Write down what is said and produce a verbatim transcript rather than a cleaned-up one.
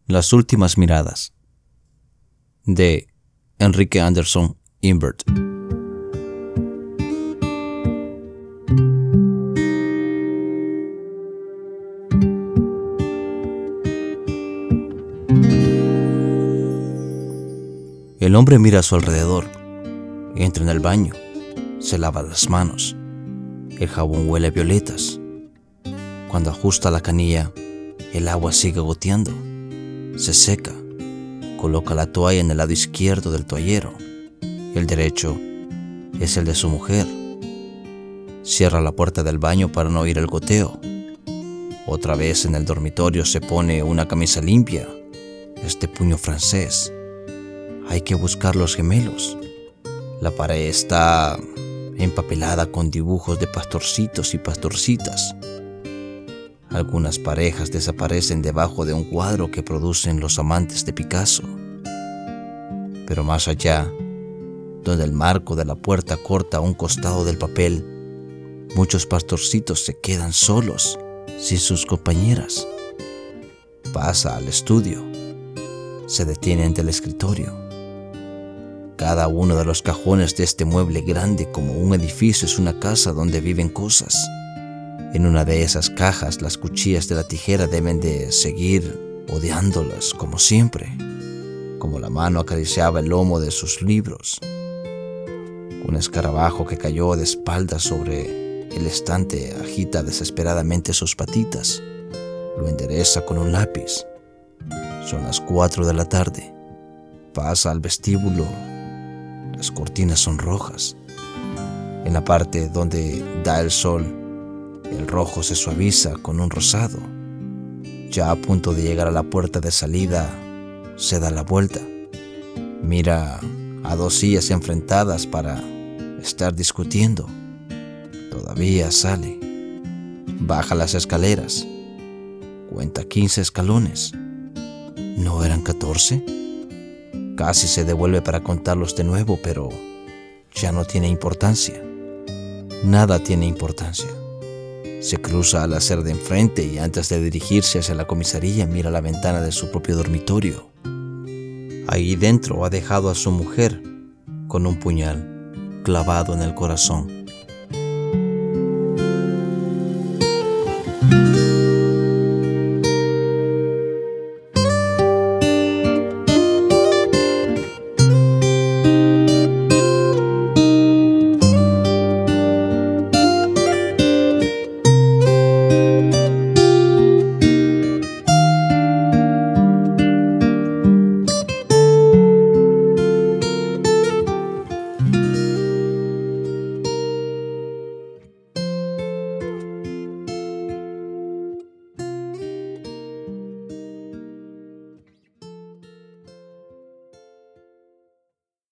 Las últimas miradas, de Enrique Anderson Imbert. El hombre mira a su alrededor, entra en el baño, se lava las manos. El jabón huele a violetas. Cuando ajusta la canilla, el agua sigue goteando. Se seca. Coloca la toalla en el lado izquierdo del toallero. El derecho es el de su mujer. Cierra la puerta del baño para no oír el goteo. Otra vez en el dormitorio se pone una camisa limpia. Este puño francés. Hay que buscar los gemelos. La pared está empapelada con dibujos de pastorcitos y pastorcitas. Algunas parejas desaparecen debajo de un cuadro que producen los amantes de Picasso. Pero más allá, donde el marco de la puerta corta un costado del papel, muchos pastorcitos se quedan solos, sin sus compañeras. Pasa al estudio. Se detiene ante el escritorio. Cada uno de los cajones de este mueble grande como un edificio es una casa donde viven cosas. En una de esas cajas las cuchillas de la tijera deben de seguir odiándolas como siempre, como la mano acariciaba el lomo de sus libros. Un escarabajo que cayó de espaldas sobre el estante agita desesperadamente sus patitas. Lo endereza con un lápiz. Son las cuatro de la tarde. Pasa al vestíbulo. Las cortinas son rojas. En la parte donde da el sol, el rojo se suaviza con un rosado. Ya a punto de llegar a la puerta de salida, se da la vuelta. Mira a dos sillas enfrentadas para estar discutiendo. Todavía sale. Baja las escaleras. Cuenta quince escalones. ¿No eran catorce? Casi se devuelve para contarlos de nuevo, pero ya no tiene importancia. Nada tiene importancia. Se cruza al acera de enfrente y antes de dirigirse hacia la comisaría mira la ventana de su propio dormitorio. Ahí dentro ha dejado a su mujer con un puñal clavado en el corazón.